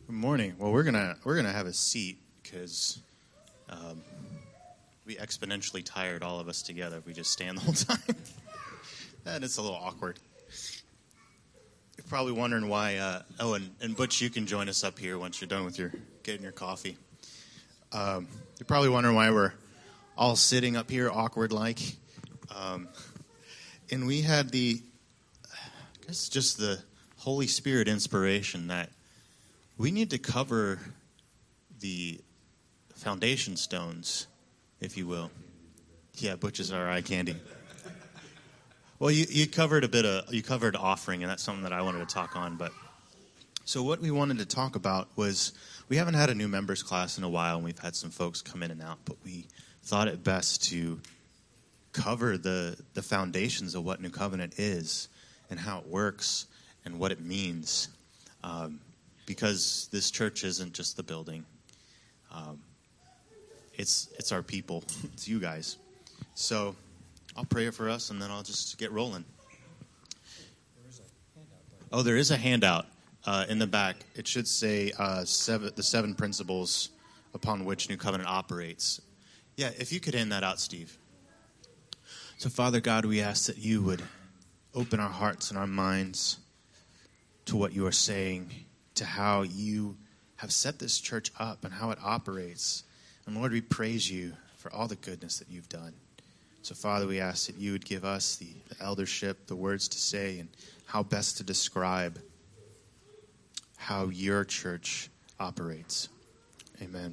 Good morning. Well, we're gonna have a seat because we exponentially tired all of us together if we just stand the whole time. And it's a little awkward. You're probably wondering why. And Butch, you can join us up here once you're done with getting your coffee. You're probably wondering why we're all sitting up here awkward like. And we had just the Holy Spirit inspiration that we need to cover the foundation stones, if you will. Yeah, Butch is our eye candy. Well, you covered offering, and that's something that I wanted to talk on. But so what we wanted to talk about was we haven't had a new members class in a while, and we've had some folks come in and out. But we thought it best to cover the foundations of what New Covenant is and how it works and what it means. Because this church isn't just the building. It's our people. It's you guys. So I'll pray it for us, and then I'll just get rolling. There is a handout in the back. It should say the 7 principles upon which New Covenant operates. Yeah, if you could hand that out, Steve. So, Father God, we ask that you would open our hearts and our minds to what you are saying, to how you have set this church up and how it operates. And Lord, we praise you for all the goodness that you've done. So, Father, we ask that you would give us the eldership, the words to say, and how best to describe how your church operates. Amen.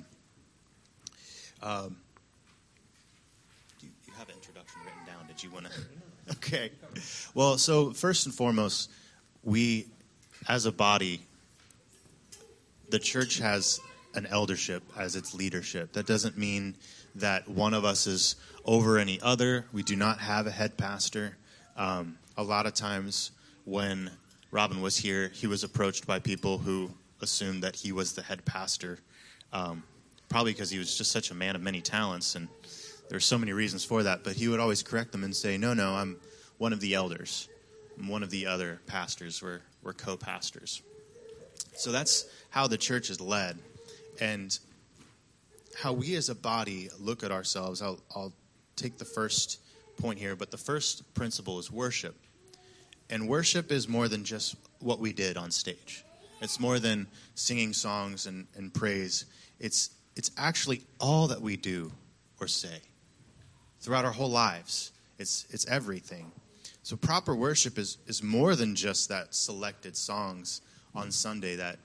You have an introduction written down. Did you want to? Okay. Well, so first and foremost, we, as a body, the church has an eldership as its leadership. That doesn't mean that one of us is over any other. We do not have a head pastor. A lot of times when Robin was here, he was approached by people who assumed that he was the head pastor, probably because he was just such a man of many talents, and there are so many reasons for that. But he would always correct them and say, no, I'm one of the elders. I'm one of the other pastors. We're co-pastors. So that's how the church is led, and how we as a body look at ourselves. I'll take the first point here, but the first principle is worship. And worship is more than just what we did on stage. It's more than singing songs and praise. It's actually all that we do or say throughout our whole lives. It's everything. So proper worship is more than just that selected songs on Sunday that,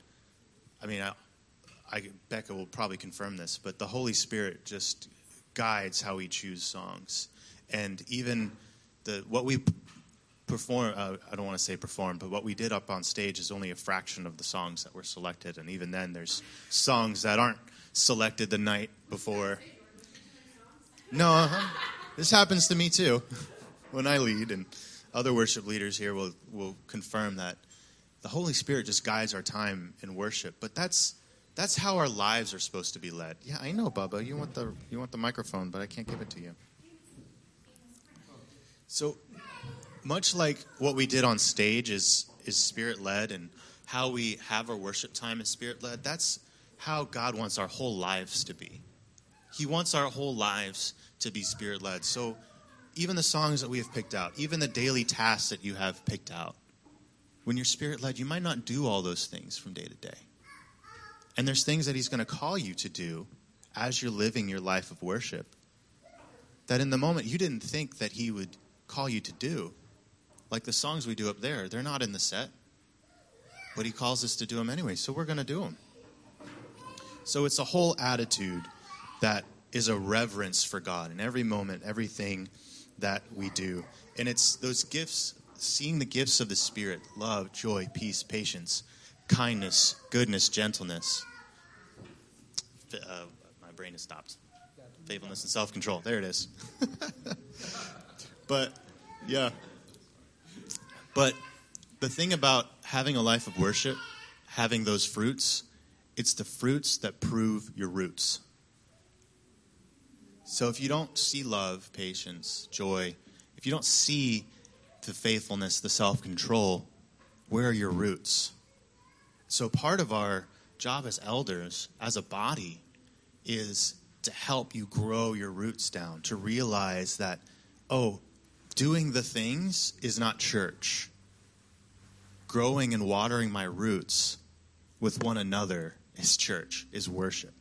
Becca will probably confirm this, but the Holy Spirit just guides how we choose songs. And even what we perform, I don't want to say perform, but what we did up on stage is only a fraction of the songs that were selected. And even then, there's songs that aren't selected the night before. No, this happens to me too when I lead, and other worship leaders here will confirm that the Holy Spirit just guides our time in worship. But that's how our lives are supposed to be led. Yeah, I know, Bubba. You want the microphone, but I can't give it to you. So much like what we did on stage is Spirit-led, and how we have our worship time is Spirit-led, that's how God wants our whole lives to be. He wants our whole lives to be Spirit-led. So even the songs that we have picked out, even the daily tasks that you have picked out, when you're Spirit-led, you might not do all those things from day to day. And there's things that he's going to call you to do as you're living your life of worship that in the moment you didn't think that he would call you to do. Like the songs we do up there, they're not in the set, but he calls us to do them anyway, so we're going to do them. So it's a whole attitude that is a reverence for God in every moment, everything that we do. And it's those gifts, seeing the gifts of the Spirit, love, joy, peace, patience, kindness, goodness, gentleness. My brain has stopped. Faithfulness and self-control. There it is. But the thing about having a life of worship, having those fruits, it's the fruits that prove your roots. So if you don't see love, patience, joy, if you don't see the faithfulness, the self-control, where are your roots? So part of our job as elders, as a body, is to help you grow your roots down, to realize that, doing the things is not church. Growing and watering my roots with one another is church, is worship.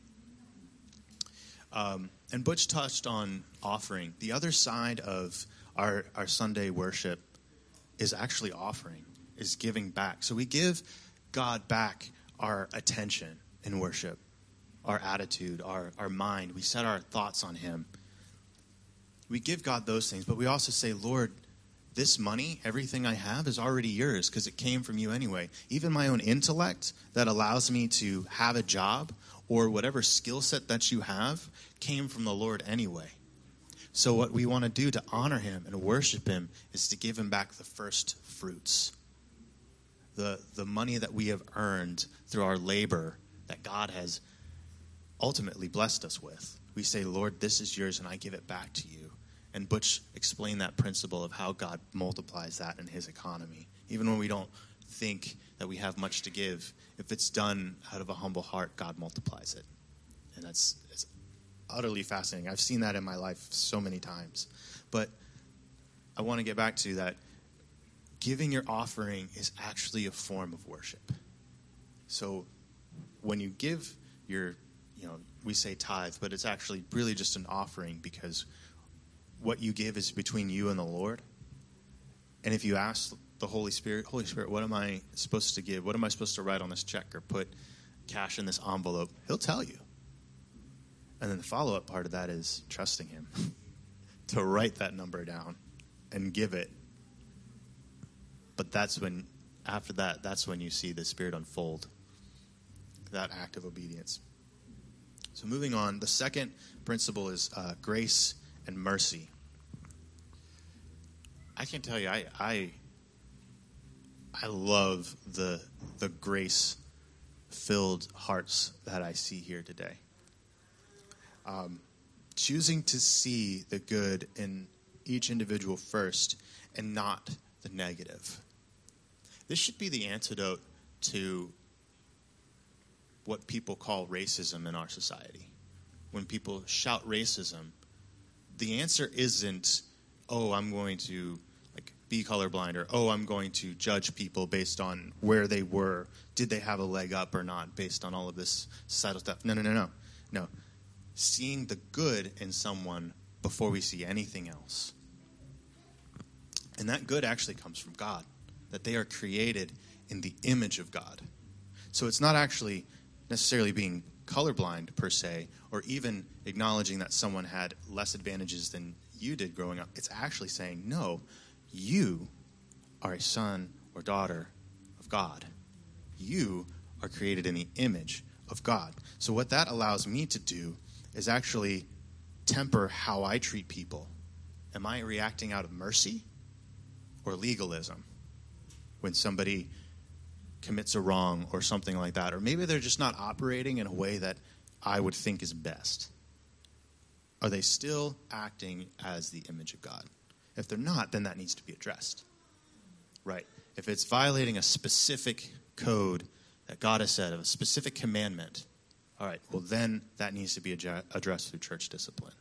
And Butch touched on offering. The other side of our Sunday worship is actually offering, is giving back. So we give God back our attention in worship, our attitude, our mind. We set our thoughts on him. We give God those things, but we also say, Lord, this money, everything I have is already yours because it came from you anyway. Even my own intellect that allows me to have a job or whatever skill set that you have came from the Lord anyway. So what we want to do to honor him and worship him is to give him back the first fruits. The money that we have earned through our labor that God has ultimately blessed us with. We say, Lord, this is yours and I give it back to you. And Butch explained that principle of how God multiplies that in his economy. Even when we don't think that we have much to give, if it's done out of a humble heart, God multiplies it. And it's utterly fascinating. I've seen that in my life so many times. But I want to get back to that. Giving your offering is actually a form of worship. So when you give your, we say tithe, but it's actually really just an offering because what you give is between you and the Lord. And if you ask the Holy Spirit, what am I supposed to give? What am I supposed to write on this check or put cash in this envelope? He'll tell you. And then the follow-up part of that is trusting him to write that number down and give it. But that's when you see the Spirit unfold, that act of obedience. So moving on, the second principle is grace and mercy. I can tell you, I love the grace-filled hearts that I see here today. Choosing to see the good in each individual first and not the negative. This should be the antidote to what people call racism in our society. When people shout racism, the answer isn't, I'm going to be colorblind, or I'm going to judge people based on where they were. Did they have a leg up or not based on all of this societal stuff? No. Seeing the good in someone before we see anything else. And that good actually comes from God, that they are created in the image of God. So it's not actually necessarily being colorblind per se, or even acknowledging that someone had less advantages than you did growing up. It's actually saying, no, you are a son or daughter of God. You are created in the image of God. So what that allows me to do is actually temper how I treat people. Am I reacting out of mercy or legalism when somebody commits a wrong or something like that? Or maybe they're just not operating in a way that I would think is best. Are they still acting as the image of God? If they're not, then that needs to be addressed. Right? If it's violating a specific code that God has said, of a specific commandment, all right, well then that needs to be addressed through church discipline.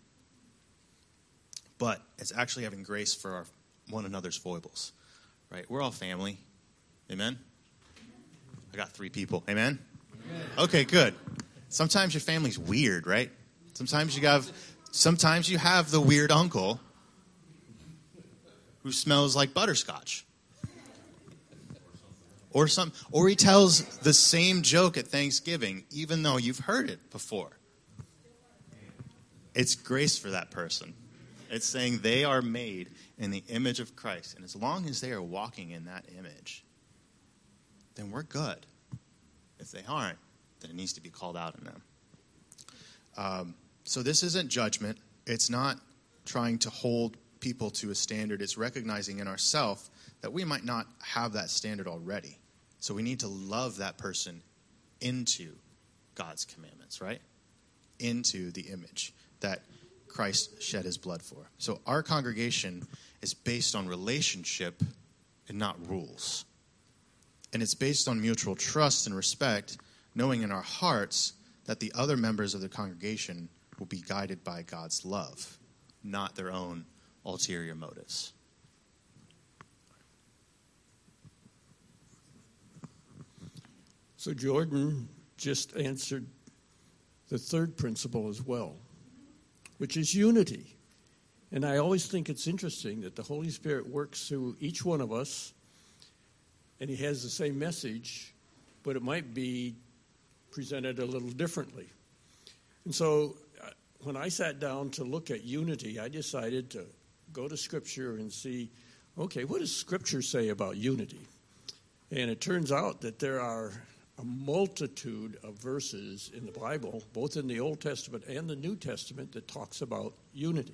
But it's actually having grace for one another's foibles. Right? We're all family. Amen? I got 3 people. Amen? Okay, good. Sometimes your family's weird, right? Sometimes you have the weird uncle who smells like butterscotch. Or he tells the same joke at Thanksgiving, even though you've heard it before. It's grace for that person. It's saying they are made in the image of Christ. And as long as they are walking in that image, then we're good. If they aren't, then it needs to be called out in them. So this isn't judgment. It's not trying to hold people to a standard. It's recognizing in ourselves that we might not have that standard already. So we need to love that person into God's commandments, right? Into the image that Christ shed his blood for. So our congregation is based on relationship and not rules. And it's based on mutual trust and respect, knowing in our hearts that the other members of the congregation will be guided by God's love, not their own ulterior motives. So Jordan just answered the third principle as well, which is unity. And I always think it's interesting that the Holy Spirit works through each one of us, and he has the same message, but it might be presented a little differently. And so when I sat down to look at unity, I decided to go to Scripture and see, okay, what does Scripture say about unity? And it turns out that there are a multitude of verses in the Bible, both in the Old Testament and the New Testament, that talks about unity.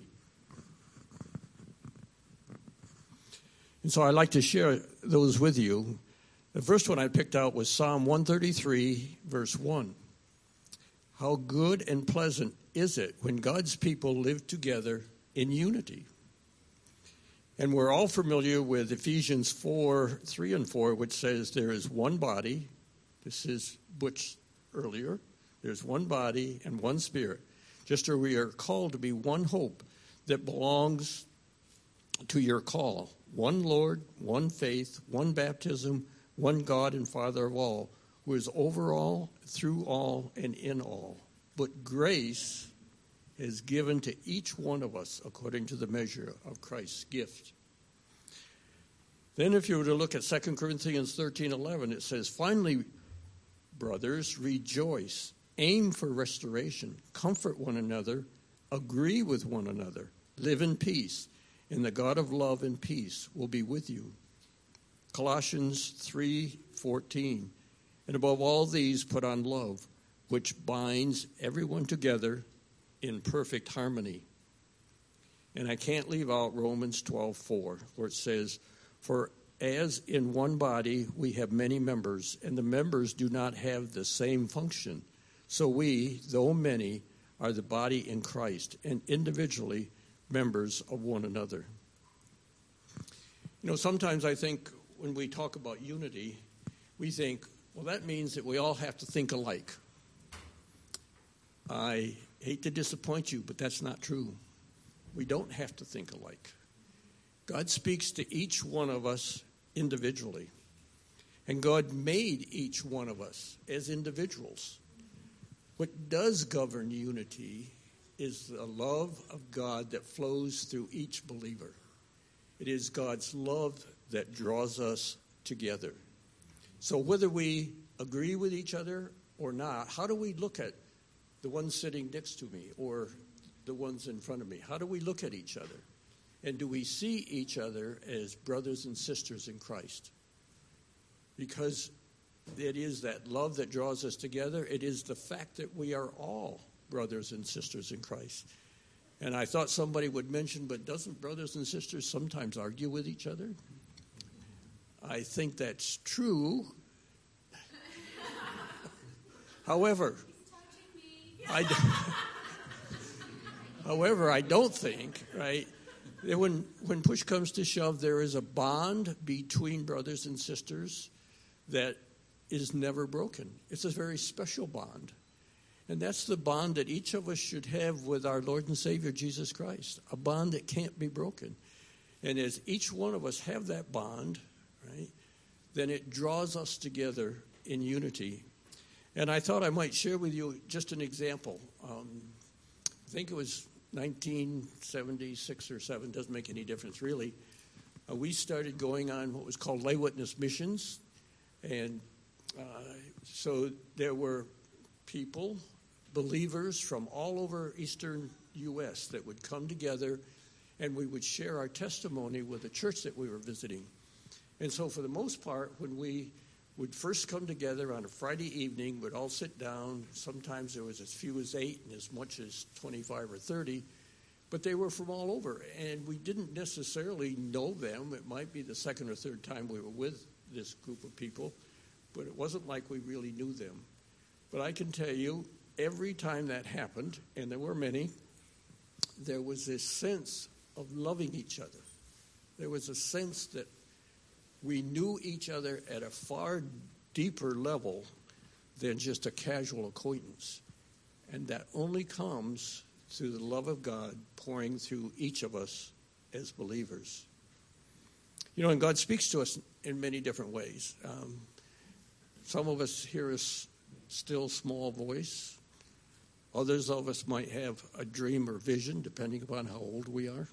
And so I'd like to share those with you. The first one I picked out was Psalm 133, verse 1. How good and pleasant is it when God's people live together in unity? And we're all familiar with Ephesians 4, 3 and 4, which says there is one body. This is Butch earlier. There's one body and one spirit. Just as we are called to be one hope that belongs to your call. One Lord, one faith, one baptism, one God and Father of all, who is over all, through all, and in all. But grace is given to each one of us according to the measure of Christ's gift. Then if you were to look at 2 Corinthians 13:11, it says, finally, brothers, rejoice, aim for restoration, comfort one another, agree with one another, live in peace, and the God of love and peace will be with you. Colossians 3:14, and above all these put on love, which binds everyone together in perfect harmony. And I can't leave out Romans 12:4, where it says, for as in one body we have many members, and the members do not have the same function. So we, though many, are the body in Christ, and individually members of one another. You know, sometimes I think when we talk about unity, we think, well, that means that we all have to think alike. I hate to disappoint you, but that's not true. We don't have to think alike. God speaks to each one of us individually. And God made each one of us as individuals. What does govern unity is the love of God that flows through each believer. It is God's love that draws us together. So whether we agree with each other or not, how do we look at the ones sitting next to me or the ones in front of me? How do we look at each other? And do we see each other as brothers and sisters in Christ? Because it is that love that draws us together. It is the fact that we are all brothers and sisters in Christ. And I thought somebody would mention, but doesn't brothers and sisters sometimes argue with each other? I think that's true. However, I don't think, right, that when push comes to shove, there is a bond between brothers and sisters that is never broken. It's a very special bond. And that's the bond that each of us should have with our Lord and Savior, Jesus Christ, a bond that can't be broken. And as each one of us have that bond, right, then it draws us together in unity. And I thought I might share with you just an example. I think it was 1976 or 7, doesn't make any difference really. We started going on what was called lay witness missions. And so there were people, believers from all over eastern U.S. that would come together, and we would share our testimony with the church that we were visiting. And so for the most part, when we would first come together on a Friday evening, we'd all sit down. Sometimes there was as few as 8 and as much as 25 or 30, but they were from all over, and we didn't necessarily know them. It might be the second or third time we were with this group of people, but it wasn't like we really knew them. But I can tell you, every time that happened, and there were many, there was this sense of loving each other. There was a sense that we knew each other at a far deeper level than just a casual acquaintance. And that only comes through the love of God pouring through each of us as believers. You know, and God speaks to us in many different ways. Some of us hear a still small voice. Others of us might have a dream or vision, depending upon how old we are.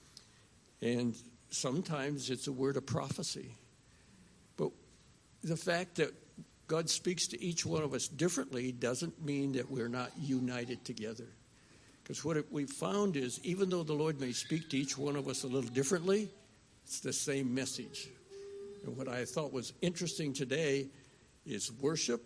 And sometimes it's a word of prophecy. But the fact that God speaks to each one of us differently doesn't mean that we're not united together. Because what we found is, even though the Lord may speak to each one of us a little differently, it's the same message. And what I thought was interesting today is worship,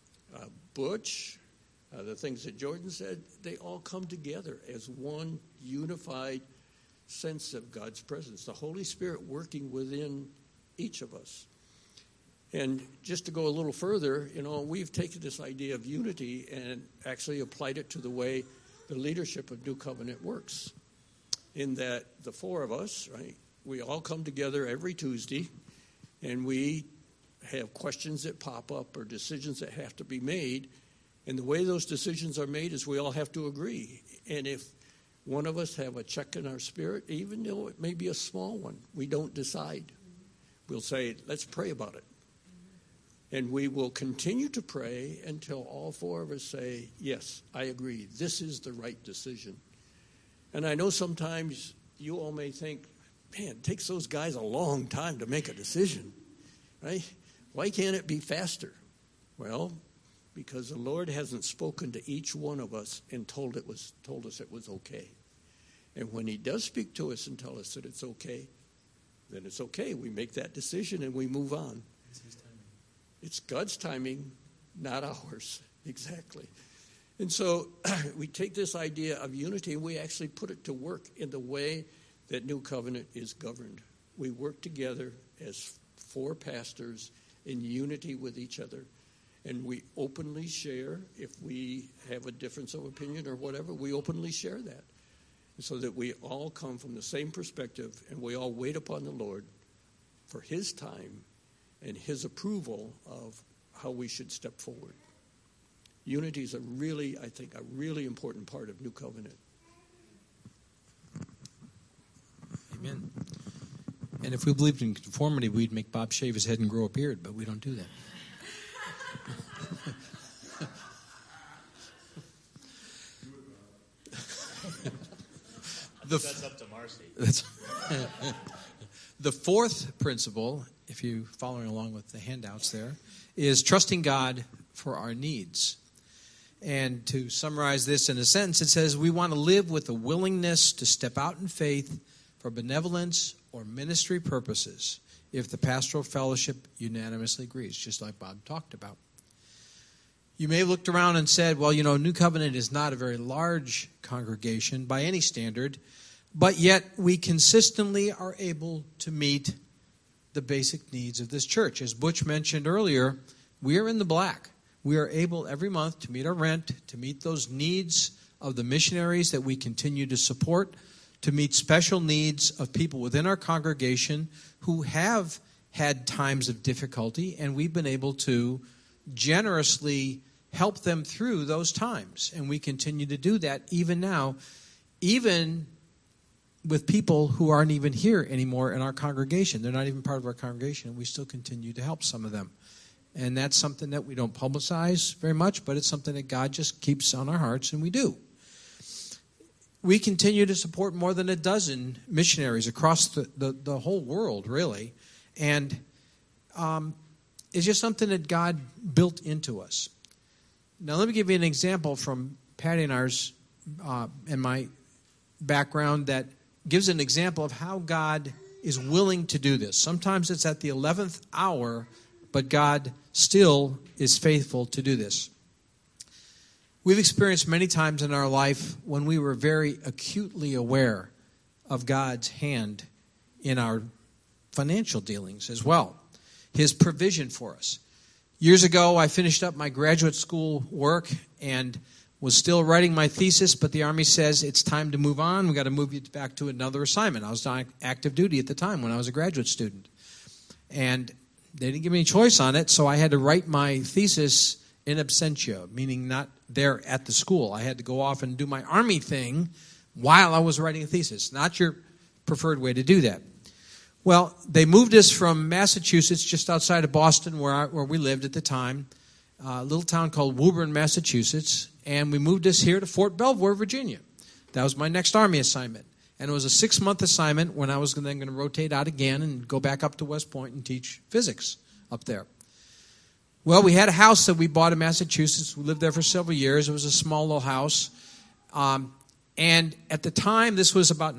Butch, the things that Jordan said, they all come together as one unified sense of God's presence, the Holy Spirit working within each of us. And just to go a little further, you know, we've taken this idea of unity and actually applied it to the way the leadership of New Covenant works. In that the four of us, right, we all come together every Tuesday and we have questions that pop up or decisions that have to be made. And the way those decisions are made is we all have to agree. And if one of us have a check in our spirit, even though it may be a small one, we don't decide. We'll say, let's pray about it. And we will continue to pray until all four of us say, yes, I agree. This is the right decision. And I know sometimes you all may think, man, it takes those guys a long time to make a decision, right? Why can't it be faster? Well, because the Lord hasn't spoken to each one of us and told us it was okay. And when he does speak to us and tell us that it's okay, then it's okay. We make that decision and we move on. It's his timing. It's God's timing, not ours. Exactly. And so we take this idea of unity and we actually put it to work in the way that New Covenant is governed. We work together as four pastors in unity with each other. And we openly share, if we have a difference of opinion or whatever, we openly share that. So that we all come from the same perspective and we all wait upon the Lord for his time and his approval of how we should step forward. Unity is a really important part of New Covenant. Amen. And if we believed in conformity, we'd make Bob shave his head and grow a beard, but we don't do that. That's up to Marcy. The fourth principle, if you're following along with the handouts there, is trusting God for our needs. And to summarize this in a sentence, it says we want to live with a willingness to step out in faith for benevolence or ministry purposes if the pastoral fellowship unanimously agrees, just like Bob talked about. You may have looked around and said, well, you know, New Covenant is not a very large congregation by any standard, but yet we consistently are able to meet the basic needs of this church. As Butch mentioned earlier, we are in the black. We are able every month to meet our rent, to meet those needs of the missionaries that we continue to support, to meet special needs of people within our congregation who have had times of difficulty, and we've been able to generously help them through those times. And we continue to do that even now, even with people who aren't even here anymore in our congregation. They're not even part of our congregation, and we still continue to help some of them. And that's something that we don't publicize very much, but it's something that God just keeps on our hearts, and we do. We continue to support more than a dozen missionaries across the whole world, really. And it's just something that God built into us. Now, let me give you an example from Patty and ours and my background that gives an example of how God is willing to do this. Sometimes it's at the 11th hour, but God still is faithful to do this. We've experienced many times in our life when we were very acutely aware of God's hand in our financial dealings as well. His provision for us. Years ago, I finished up my graduate school work and was still writing my thesis, but the Army says it's time to move on. We've got to move you back to another assignment. I was on active duty at the time when I was a graduate student. And they didn't give me any choice on it, so I had to write my thesis in absentia, meaning not there at the school. I had to go off and do my Army thing while I was writing a thesis. Not your preferred way to do that. Well, they moved us from Massachusetts, just outside of Boston, where we lived at the time, a little town called Woburn, Massachusetts, and we moved us here to Fort Belvoir, Virginia. That was my next Army assignment. And it was a 6-month assignment when I was then going to rotate out again and go back up to West Point and teach physics up there. Well, we had a house that we bought in Massachusetts. We lived there for several years. It was a small little house. And at the time, this was about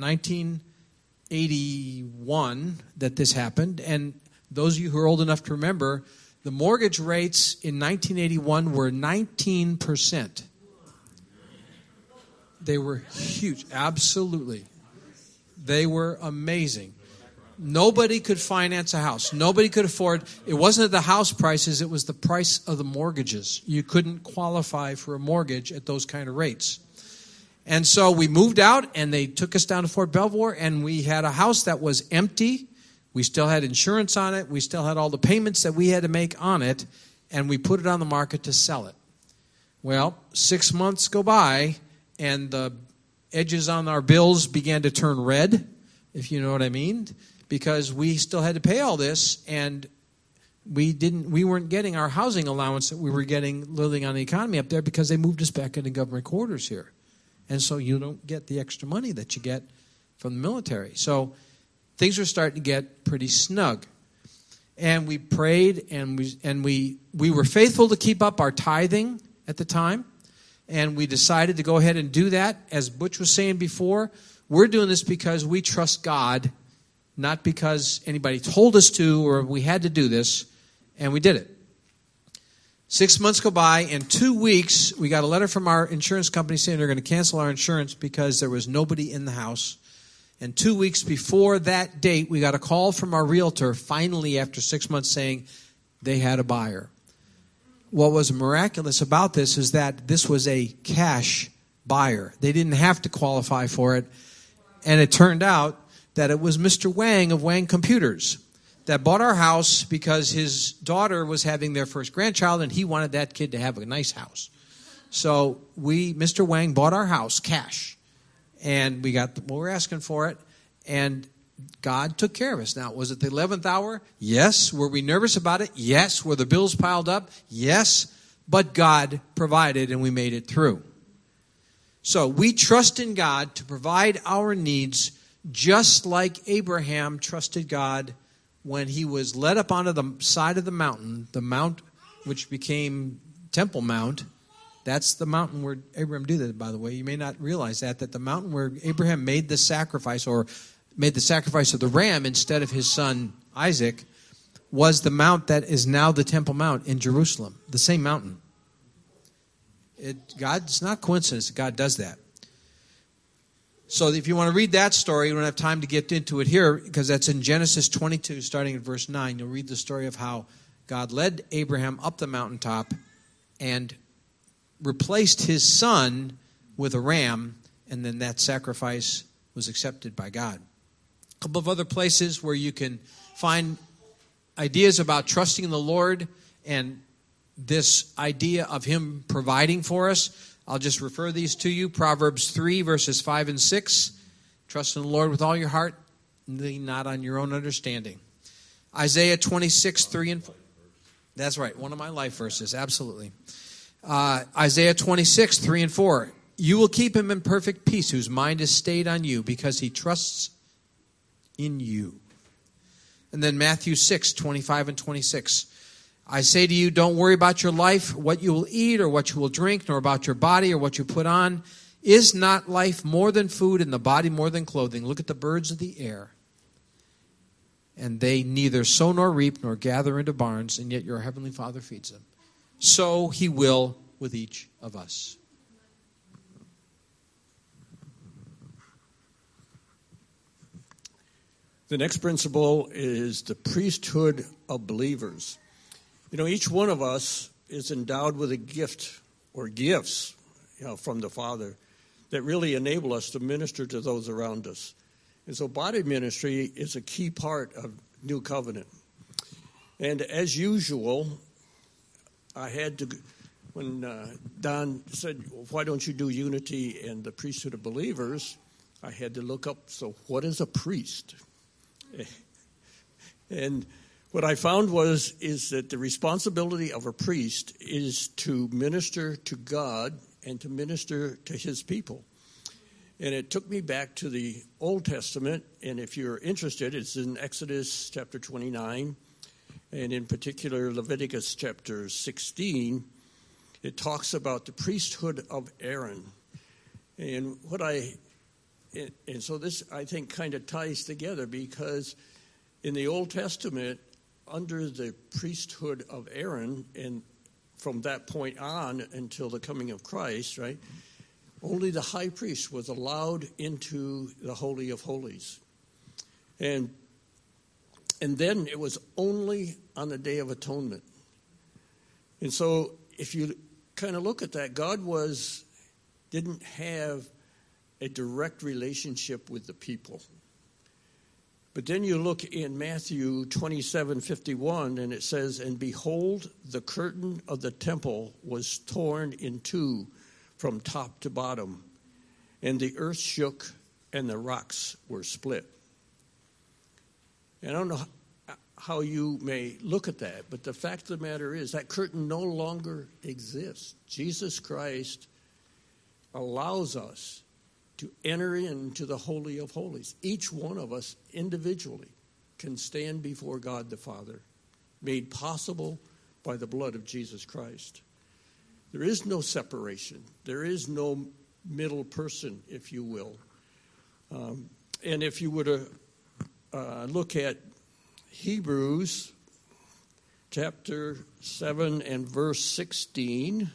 1981 that this happened. And those of you who are old enough to remember, the mortgage rates in 1981 were 19%. They were huge. Absolutely. They were amazing. Nobody could finance a house. Nobody could afford. It wasn't the house prices. It was the price of the mortgages. You couldn't qualify for a mortgage at those kind of rates. And so we moved out, and they took us down to Fort Belvoir, and we had a house that was empty. We still had insurance on it. We still had all the payments that we had to make on it, and we put it on the market to sell it. Well, 6 months go by, and the edges on our bills began to turn red, if you know what I mean, because we still had to pay all this, and we weren't getting our housing allowance that we were getting living on the economy up there because they moved us back into government quarters here. And so you don't get the extra money that you get from the military. So things were starting to get pretty snug. And we prayed, and we were faithful to keep up our tithing at the time. And we decided to go ahead and do that. As Butch was saying before, we're doing this because we trust God, not because anybody told us to or we had to do this, and we did it. 6 months go by. In 2 weeks, we got a letter from our insurance company saying they're going to cancel our insurance because there was nobody in the house. And 2 weeks before that date, we got a call from our realtor, finally after 6 months, saying they had a buyer. What was miraculous about this is that this was a cash buyer. They didn't have to qualify for it. And it turned out that it was Mr. Wang of Wang Computers that bought our house because his daughter was having their first grandchild, and he wanted that kid to have a nice house. So Mr. Wang bought our house cash, and we got what we're asking for it, and God took care of us. Now, was it the 11th hour? Yes. Were we nervous about it? Yes. Were the bills piled up? Yes. But God provided, and we made it through. So we trust in God to provide our needs just like Abraham trusted God when he was led up onto the side of the mount which became Temple Mount. That's the mountain where Abraham did that, by the way. You may not realize that the mountain where Abraham made the sacrifice, or made the sacrifice of the ram instead of his son Isaac, was the mount that is now the Temple Mount in Jerusalem, the same mountain. It's not coincidence that God does that. So if you want to read that story, you don't have time to get into it here because that's in Genesis 22, starting at verse 9. You'll read the story of how God led Abraham up the mountaintop and replaced his son with a ram, and then that sacrifice was accepted by God. A couple of other places where you can find ideas about trusting in the Lord and this idea of Him providing for us. I'll just refer these to you. Proverbs 3, verses 5 and 6. Trust in the Lord with all your heart, and lean not on your own understanding. Isaiah 26, 3 and 4. That's right, one of my life verses, absolutely. Isaiah 26, 3 and 4. You will keep him in perfect peace, whose mind is stayed on you, because he trusts in you. And then Matthew 6, 25 and 26. I say to you, don't worry about your life, what you will eat or what you will drink, nor about your body or what you put on. Is not life more than food and the body more than clothing? Look at the birds of the air. And they neither sow nor reap nor gather into barns, and yet your heavenly Father feeds them. So He will with each of us. The next principle is the priesthood of believers. You know, each one of us is endowed with a gift or gifts, from the Father that really enable us to minister to those around us. And so body ministry is a key part of New Covenant. And as usual, I had to when Don said, why don't you do unity and the priesthood of believers, I had to look up, so what is a priest? And what I found is that the responsibility of a priest is to minister to God and to minister to his people. And it took me back to the Old Testament, and if you're interested, it's in Exodus chapter 29, and in particular Leviticus chapter 16. It talks about the priesthood of Aaron. And so this, I think, kind of ties together, because in the Old Testament, under the priesthood of Aaron, and from that point on until the coming of Christ, right, only the high priest was allowed into the Holy of Holies. And then it was only on the Day of Atonement. And so if you kind of look at that, God didn't have a direct relationship with the people. But then you look in Matthew 27:51, and it says, "And behold, the curtain of the temple was torn in two from top to bottom, and the earth shook, and the rocks were split." And I don't know how you may look at that, but the fact of the matter is that curtain no longer exists. Jesus Christ allows us to enter into the Holy of Holies. Each one of us individually can stand before God the Father, made possible by the blood of Jesus Christ. There is no separation. There is no middle person, if you will. And if you were to look at Hebrews chapter 7 and verse 16,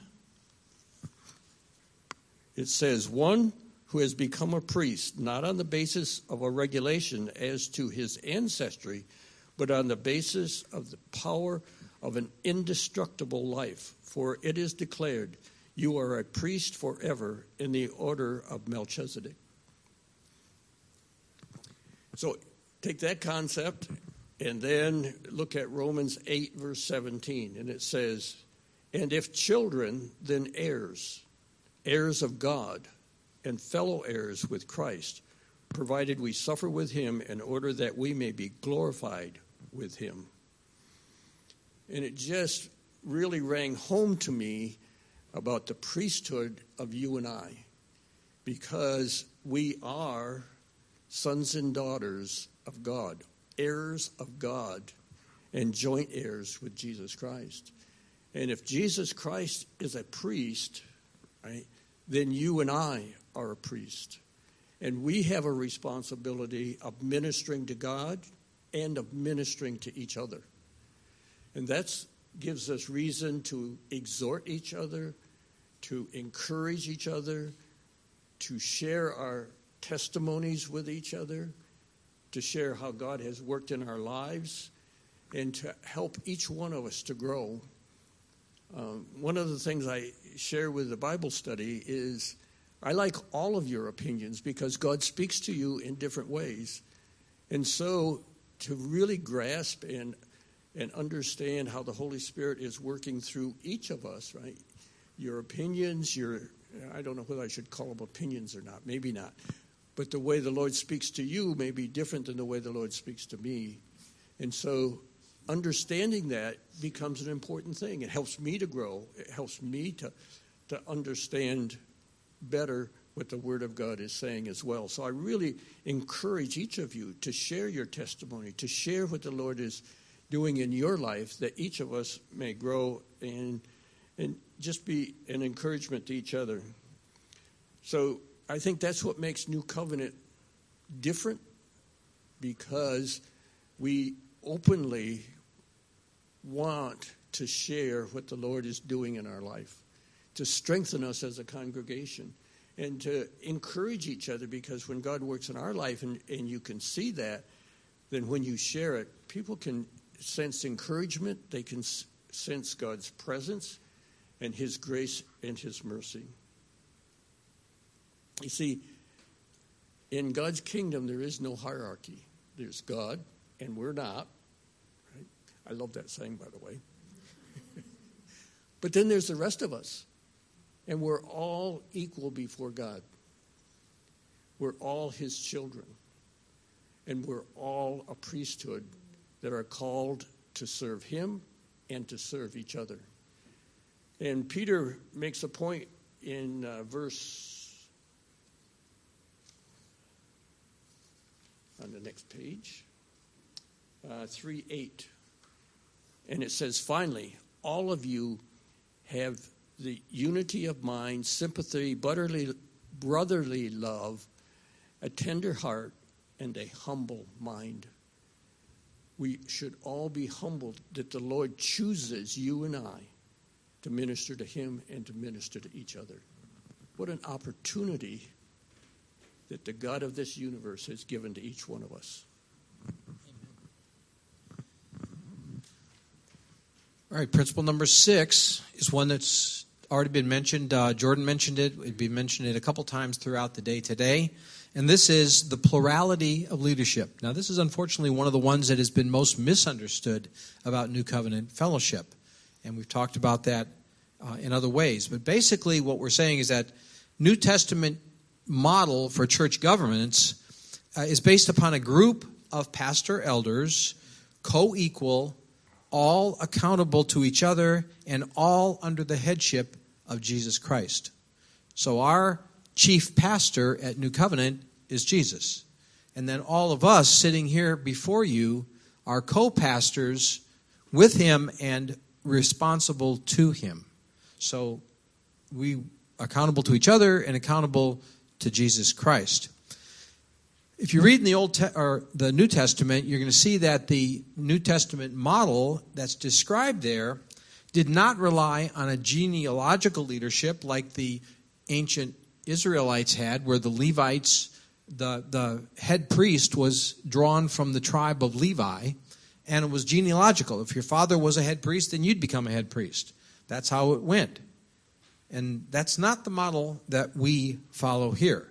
it says, "One who has become a priest, not on the basis of a regulation as to his ancestry, but on the basis of the power of an indestructible life. For it is declared, you are a priest forever in the order of Melchizedek." So take that concept and then look at Romans 8, verse 17. And it says, "And if children, then heirs, heirs of God, and fellow heirs with Christ, provided we suffer with him in order that we may be glorified with him." And it just really rang home to me about the priesthood of you and I, because we are sons and daughters of God, heirs of God, and joint heirs with Jesus Christ. And if Jesus Christ is a priest, right, then you and I are a priest. And we have a responsibility of ministering to God and of ministering to each other. And that gives us reason to exhort each other, to encourage each other, to share our testimonies with each other, to share how God has worked in our lives, and to help each one of us to grow. One of the things I share with the Bible study is I like all of your opinions, because God speaks to you in different ways. And so to really grasp and understand how the Holy Spirit is working through each of us, right? Your opinions, I don't know whether I should call them opinions or not, maybe not. But the way the Lord speaks to you may be different than the way the Lord speaks to me. And so understanding that becomes an important thing. It helps me to grow. It helps me to understand better what the Word of God is saying as well. So I really encourage each of you to share your testimony, to share what the Lord is doing in your life, that each of us may grow and just be an encouragement to each other. So I think that's what makes New Covenant different, because we openly want to share what the Lord is doing in our life, to strengthen us as a congregation, and to encourage each other, because when God works in our life and you can see that, then when you share it, people can sense encouragement, they can sense God's presence and his grace and his mercy. You see, in God's kingdom, there is no hierarchy. There's God, and we're not. Right? I love that saying, by the way. But then there's the rest of us. And we're all equal before God. We're all his children. And we're all a priesthood that are called to serve him and to serve each other. And Peter makes a point in verse, on the next page, 3:8. And it says, finally, all of you have the unity of mind, sympathy, brotherly love, a tender heart, and a humble mind. We should all be humbled that the Lord chooses you and I to minister to him and to minister to each other. What an opportunity that the God of this universe has given to each one of us. All right, principle number 6 is one that's already been mentioned. Jordan mentioned it. We've been mentioning it a couple times throughout the day today. And this is the plurality of leadership. Now, this is unfortunately one of the ones that has been most misunderstood about New Covenant fellowship. And we've talked about that in other ways. But basically what we're saying is that New Testament model for church governance is based upon a group of pastor elders, co-equal, all accountable to each other, and all under the headship of Jesus Christ. So our chief pastor at New Covenant is Jesus. And then all of us sitting here before you are co-pastors with him and responsible to him. So we accountable to each other and accountable to Jesus Christ. If you read in the New Testament, you're going to see that the New Testament model that's described there did not rely on a genealogical leadership like the ancient Israelites had, where the Levites, the head priest was drawn from the tribe of Levi, and it was genealogical. If your father was a head priest, then you'd become a head priest. That's how it went. And that's not the model that we follow here.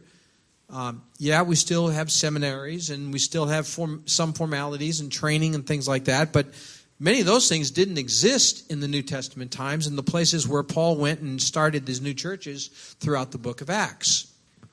We still have seminaries, and we still have some formalities and training and things like that, but many of those things didn't exist in the New Testament times in the places where Paul went and started his new churches throughout the book of Acts.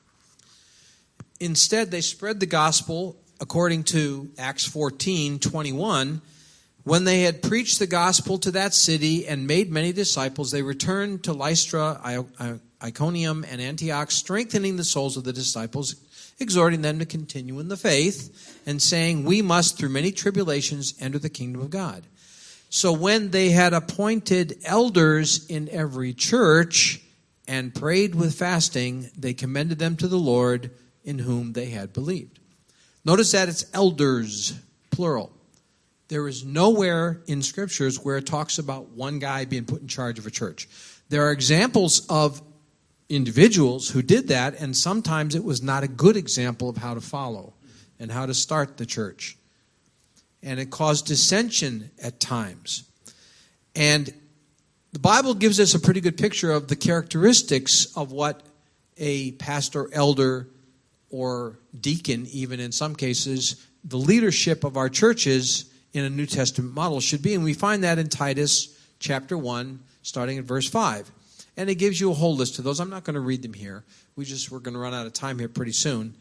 Instead, they spread the gospel according to Acts 14:21. When they had preached the gospel to that city and made many disciples, they returned to Lystra, Iconium, and Antioch, strengthening the souls of the disciples, exhorting them to continue in the faith, and saying, we must, through many tribulations, enter the kingdom of God. So when they had appointed elders in every church and prayed with fasting, they commended them to the Lord in whom they had believed. Notice that it's elders, plural. There is nowhere in scriptures where it talks about one guy being put in charge of a church. There are examples of individuals who did that, and sometimes it was not a good example of how to follow and how to start the church. And it caused dissension at times. And the Bible gives us a pretty good picture of the characteristics of what a pastor, elder, or deacon, even in some cases, the leadership of our churches in a New Testament model should be. And we find that in Titus chapter 1, starting at verse 5. And it gives you a whole list of those. I'm not going to read them here. We're going to run out of time here pretty soon.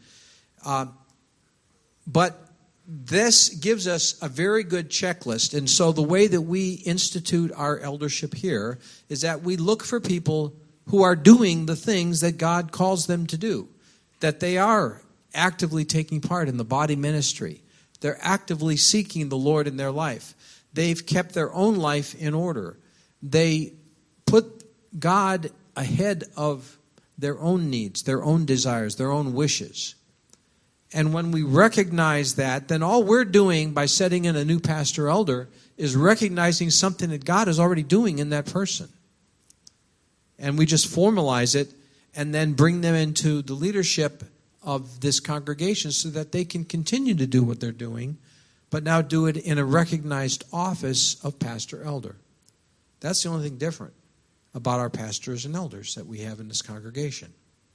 But this gives us a very good checklist. And so the way that we institute our eldership here is that we look for people who are doing the things that God calls them to do, that they are actively taking part in the body ministry. They're actively seeking the Lord in their life. They've kept their own life in order. They put God ahead of their own needs, their own desires, their own wishes. And when we recognize that, then all we're doing by setting in a new pastor elder is recognizing something that God is already doing in that person. And we just formalize it and then bring them into the leadership of this congregation so that they can continue to do what they're doing, but now do it in a recognized office of pastor elder. That's the only thing different about our pastors and elders that we have in this congregation.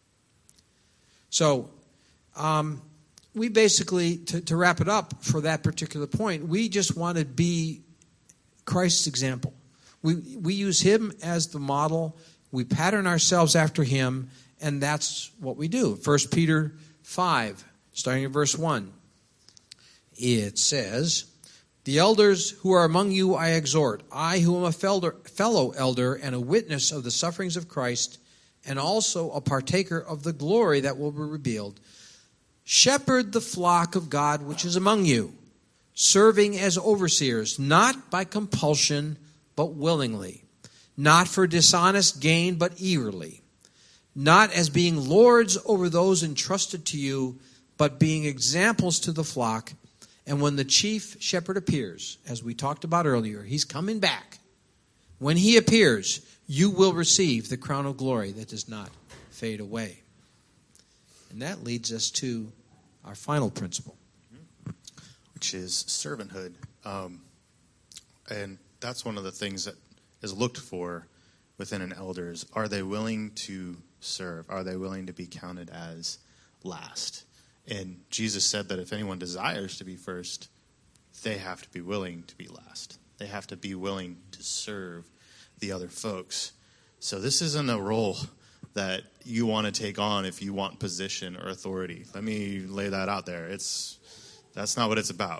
So, we basically, to wrap it up for that particular point, we just want to be Christ's example. We use him as the model. We pattern ourselves after him, and that's what we do. 1 Peter 5, starting at verse 1. It says, "The elders who are among you I exhort, I who am a fellow elder and a witness of the sufferings of Christ, and also a partaker of the glory that will be revealed. Shepherd the flock of God which is among you, serving as overseers, not by compulsion, but willingly, not for dishonest gain, but eagerly, not as being lords over those entrusted to you, but being examples to the flock. And when the chief shepherd appears," as we talked about earlier, he's coming back. "When he appears, you will receive the crown of glory that does not fade away." And that leads us to our final principle, which is servanthood. And that's one of the things that is looked for within an elder is, are they willing to serve? Are they willing to be counted as last? And Jesus said that if anyone desires to be first, they have to be willing to be last. They have to be willing to serve the other folks. So this isn't a role that you want to take on if you want position or authority. Let me lay that out there. That's not what it's about.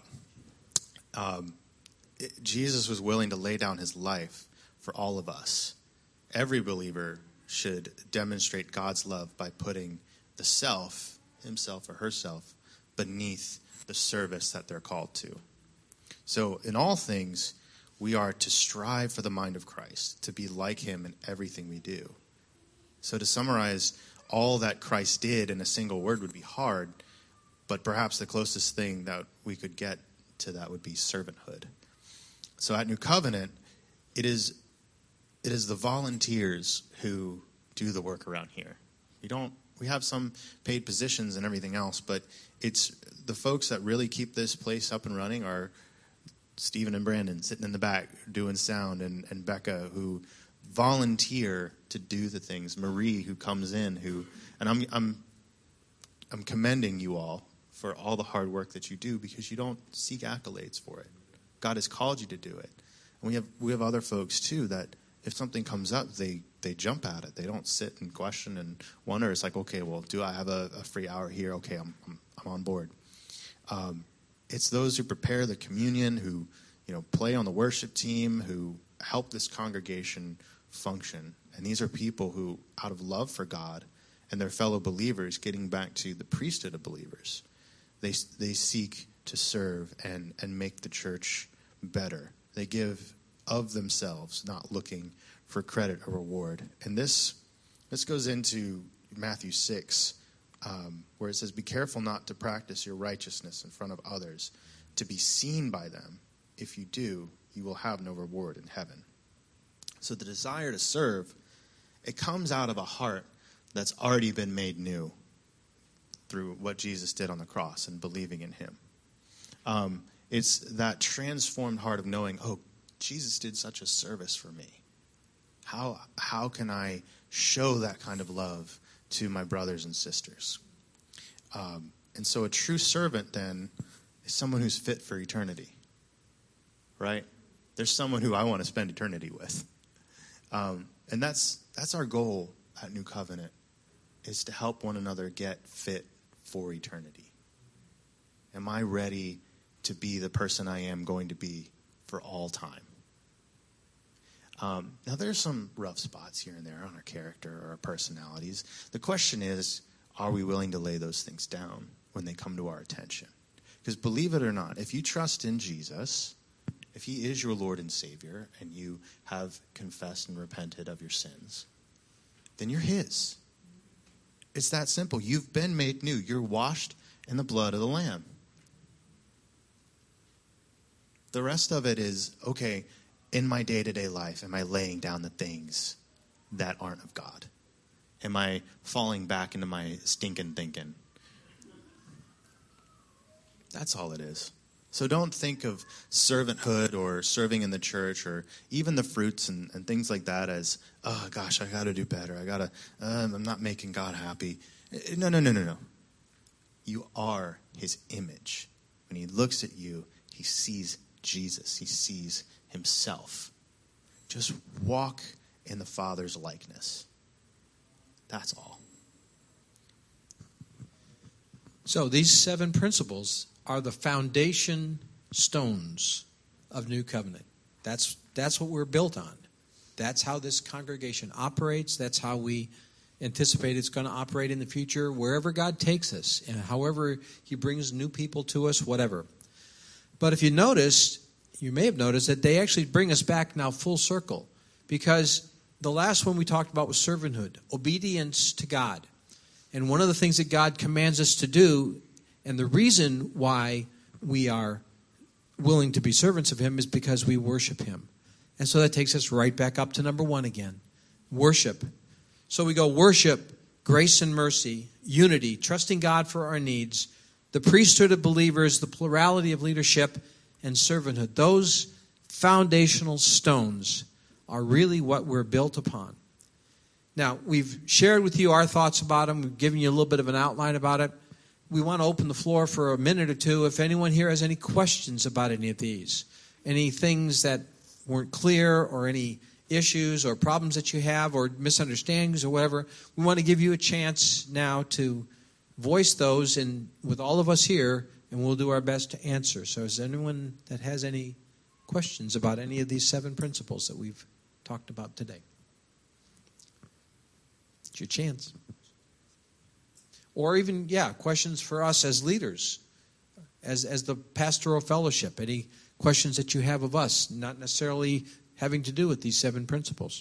Jesus was willing to lay down his life for all of us. Every believer should demonstrate God's love by putting the self, himself or herself, beneath the service that they're called to. So in all things, we are to strive for the mind of Christ, to be like him in everything we do. So to summarize all that Christ did in a single word would be hard, but perhaps the closest thing that we could get to that would be servanthood. So at New Covenant, it is the volunteers who do the work around here. We have some paid positions and everything else, but it's the folks that really keep this place up and running are Stephen and Brandon sitting in the back doing sound, and Becca who volunteer to do the things. Marie who comes in, and I'm commending you all for all the hard work that you do, because you don't seek accolades for it. God has called you to do it. And we have other folks too that if something comes up, they jump at it. They don't sit and question and wonder. It's like, okay, well, do I have a free hour here? Okay, I'm on board. It's those who prepare the communion, who play on the worship team, who help this congregation function. And these are people who, out of love for God and their fellow believers, getting back to the priesthood of believers, they seek to serve and make the church better. They give of themselves, not looking for credit or reward. And this goes into Matthew 6, where it says, "Be careful not to practice your righteousness in front of others, to be seen by them. If you do, you will have no reward in heaven." So the desire to serve, it comes out of a heart that's already been made new through what Jesus did on the cross and believing in him. It's that transformed heart of knowing, oh, Jesus did such a service for me. How can I show that kind of love to my brothers and sisters? And so a true servant then is someone who's fit for eternity, right? There's someone who I want to spend eternity with. And that's our goal at New Covenant, is to help one another get fit for eternity. Am I ready to be the person I am going to be for all time? Now, there's some rough spots here and there on our character or our personalities. The question is, are we willing to lay those things down when they come to our attention? Because believe it or not, if you trust in Jesus, if he is your Lord and Savior, and you have confessed and repented of your sins, then you're his. It's that simple. You've been made new. You're washed in the blood of the Lamb. The rest of it is, okay, in my day-to-day life, am I laying down the things that aren't of God? Am I falling back into my stinking thinking? That's all it is. So don't think of servanthood or serving in the church or even the fruits and things like that as, oh, gosh, I got to do better. I'm not making God happy. No. You are his image. When he looks at you, he sees Jesus. He sees himself. Just walk in the Father's likeness. That's all. So these 7 principles are the foundation stones of New Covenant. That's what we're built on. That's how this congregation operates. That's how we anticipate it's going to operate in the future, wherever God takes us, and however He brings new people to us, whatever. But if you noticed, you may have noticed that they actually bring us back now full circle, because the last one we talked about was servanthood, obedience to God. And one of the things that God commands us to do, and the reason why we are willing to be servants of Him, is because we worship Him. And so that takes us right back up to number 1 again, worship. So we go worship, grace and mercy, unity, trusting God for our needs, the priesthood of believers, the plurality of leadership, and servanthood. Those foundational stones are really what we're built upon. Now, we've shared with you our thoughts about them. We've given you a little bit of an outline about it. We want to open the floor for a minute or two if anyone here has any questions about any of these, any things that weren't clear, or any issues or problems that you have, or misunderstandings or whatever. We want to give you a chance now to voice those with all of us here, and we'll do our best to answer. So is there anyone that has any questions about any of these 7 principles that we've talked about today? It's your chance. Or even, questions for us as leaders, as the pastoral fellowship. Any questions that you have of us, not necessarily having to do with these 7 principles.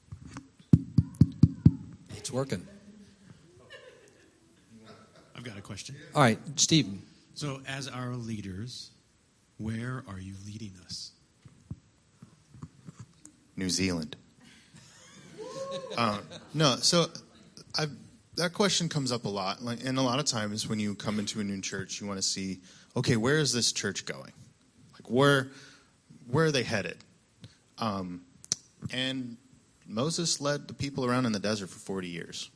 It's working. I've got a question. All right, Stephen. So as our leaders, where are you leading us? New Zealand. No, so that question comes up a lot. And a lot of times when you come into a new church, you want to see, okay, where is this church going? Like, where are they headed? And Moses led the people around in the desert for 40 years.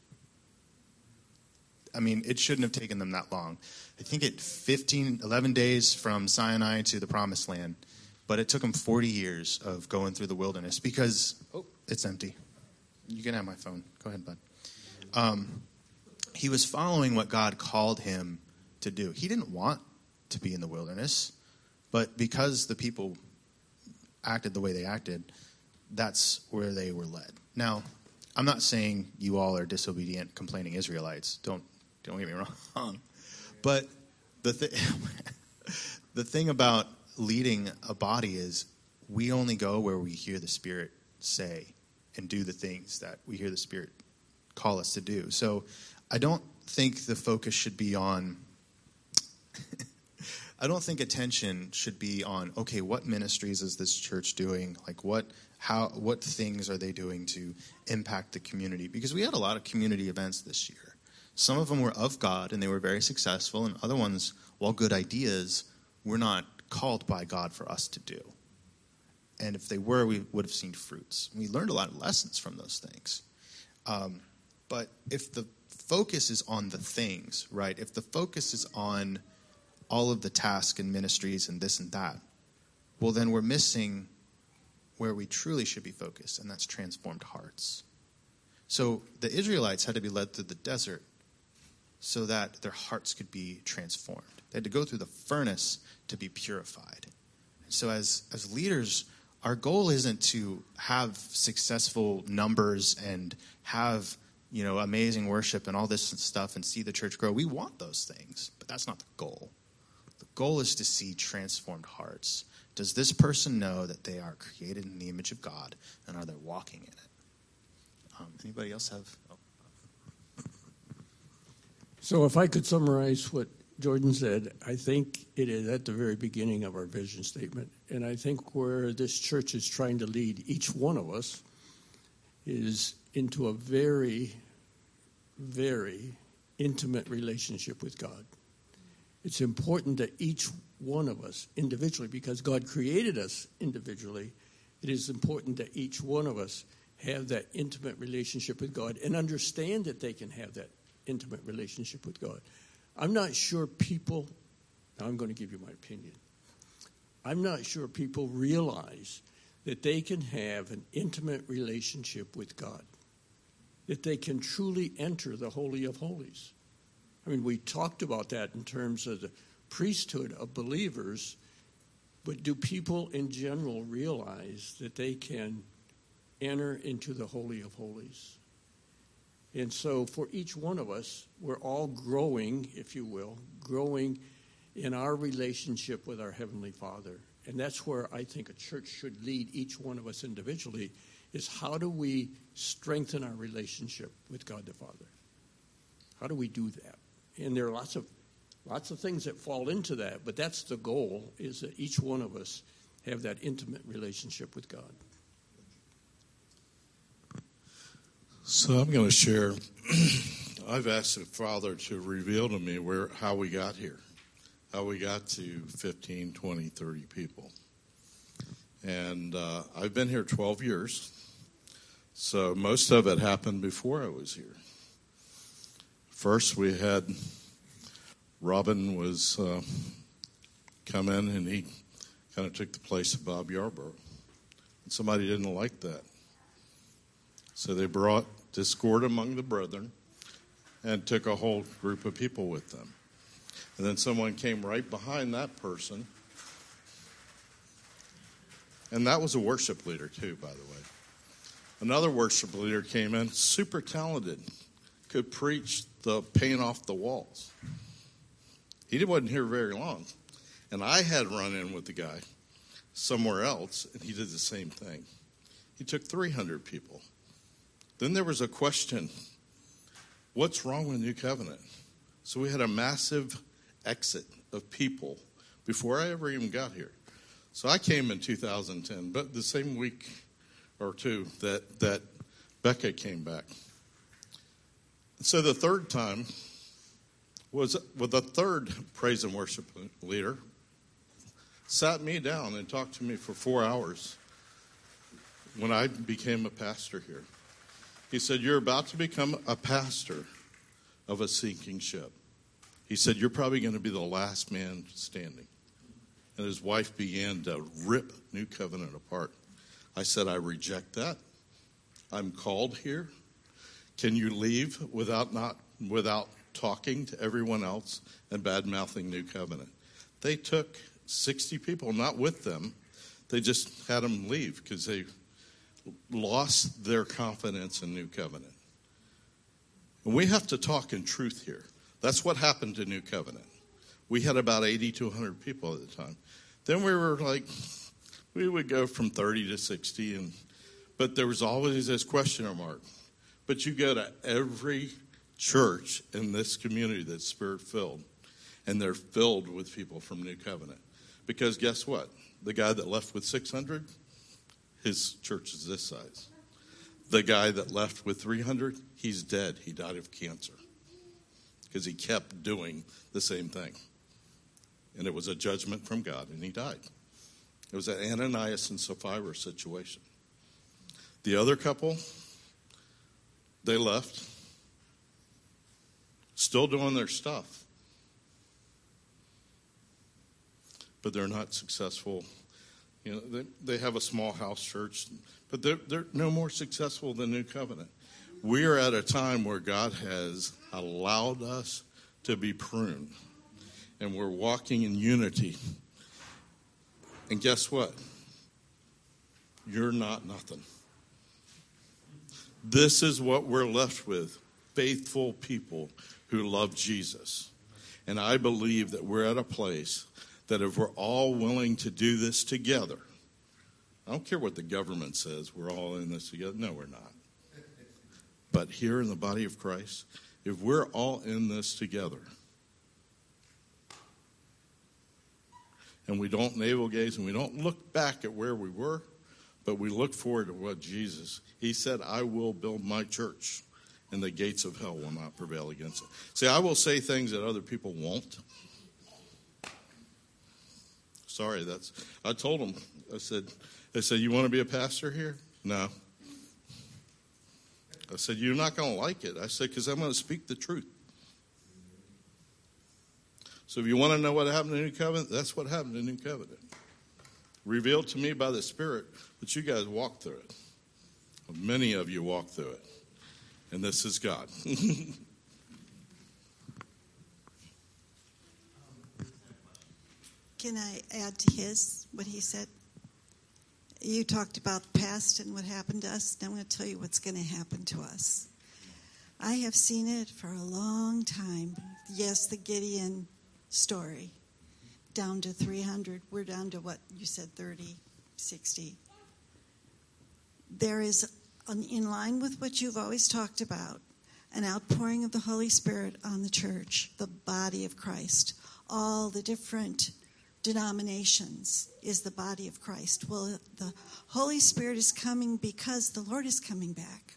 I mean, it shouldn't have taken them that long. I think 11 days from Sinai to the Promised Land, but it took them 40 years of going through the wilderness because it's empty. You can have my phone. Go ahead, bud. He was following what God called him to do. He didn't want to be in the wilderness, but because the people acted the way they acted, that's where they were led. Now, I'm not saying you all are disobedient, complaining Israelites. Don't get me wrong. But the thing about leading a body is we only go where we hear the Spirit say and do the things that we hear the Spirit call us to do. So I don't think the focus should be on I don't think attention should be on, okay, what ministries is this church doing? Like what things are they doing to impact the community? Because we had a lot of community events this year. Some of them were of God and they were very successful, and other ones, while good ideas, were not called by God for us to do. And if they were, we would have seen fruits. We learned a lot of lessons from those things. But if the focus is on the things, right? If the focus is on all of the tasks and ministries and this and that, well, then we're missing where we truly should be focused, and that's transformed hearts. So the Israelites had to be led through the desert so that their hearts could be transformed. They had to go through the furnace to be purified. So as leaders, our goal isn't to have successful numbers and have, amazing worship and all this stuff and see the church grow. We want those things, but that's not the goal. The goal is to see transformed hearts. Does this person know that they are created in the image of God, and are they walking in it? Anybody else have? Oh. So if I could summarize what Jordan said, I think it is at the very beginning of our vision statement. And I think where this church is trying to lead each one of us is into a very, very intimate relationship with God. It's important that each one of us individually, because God created us individually, it is important that each one of us have that intimate relationship with God and understand that they can have that intimate relationship with God. I'm not sure people, now I'm going to give you my opinion, I'm not sure people realize that they can have an intimate relationship with God, that they can truly enter the Holy of Holies. I mean, we talked about that in terms of the priesthood of believers, but do people in general realize that they can enter into the Holy of Holies? And so for each one of us, we're all growing, if you will, growing in our relationship with our Heavenly Father. And that's where I think a church should lead each one of us individually, is how do we strengthen our relationship with God the Father? How do we do that? And there are lots of things that fall into that, but that's the goal, is that each one of us have that intimate relationship with God. So I'm going to share. I've asked the Father to reveal to me how we got here, how we got to 15, 20, 30 people. And I've been here 12 years, so most of it happened before I was here. First, we had Robin was come in, and he kind of took the place of Bob Yarborough. And somebody didn't like that. So they brought discord among the brethren and took a whole group of people with them. And then someone came right behind that person. And that was a worship leader too, by the way. Another worship leader came in, super talented, could preach the paint off the walls. He wasn't here very long. And I had run in with the guy somewhere else, and he did the same thing. He took 300 people. Then there was a question, what's wrong with New Covenant? So we had a massive exit of people before I ever even got here. So I came in 2010, but the same week or two that Becca came back. So the third time was with the third praise and worship leader, sat me down and talked to me for 4 hours when I became a pastor here. He said, you're about to become a pastor of a sinking ship. He said, you're probably going to be the last man standing. And his wife began to rip New Covenant apart. I said, I reject that. I'm called here. Can you leave without talking to everyone else and bad-mouthing New Covenant? They took 60 people, not with them. They just had them leave because they lost their confidence in New Covenant. And we have to talk in truth here. That's what happened to New Covenant. We had about 80 to 100 people at the time. Then we would go from 30 to 60, but there was always this question mark. But you go to every church in this community that's Spirit-filled, and they're filled with people from New Covenant. Because guess what? The guy that left with 600, his church is this size. The guy that left with 300, he's dead. He died of cancer because he kept doing the same thing. And it was a judgment from God, and he died. It was an Ananias and Sapphira situation. The other couple, they left, still doing their stuff. But they're not successful. You know, they have a small house church, but they're no more successful than New Covenant. We are at a time where God has allowed us to be pruned, and we're walking in unity. And guess what? You're not nothing. This is what we're left with, faithful people who love Jesus. And I believe that we're at a place that if we're all willing to do this together, I don't care what the government says, we're all in this together. No, we're not. But here in the body of Christ, if we're all in this together, and we don't navel gaze and we don't look back at where we were, but we look forward to what Jesus, he said, I will build my church, and the gates of hell will not prevail against it. See, I will say things that other people won't. Sorry, I told them, I said, you want to be a pastor here? No. I said, you're not going to like it. I said, because I'm going to speak the truth. So if you want to know what happened to New Covenant, that's what happened to New Covenant. revealed to me by the Spirit, but you guys walk through it. Many of you walk through it. And this is God. Can I add to what he said? You talked about the past and what happened to us. Now I'm going to tell you what's going to happen to us. I have seen it for a long time. Yes, the Gideon story. Down to 300. We're down to what you said, 30, 60. There is, in line with what you've always talked about, an outpouring of the Holy Spirit on the church, the body of Christ. All the different denominations is the body of Christ. Well, the Holy Spirit is coming because the Lord is coming back.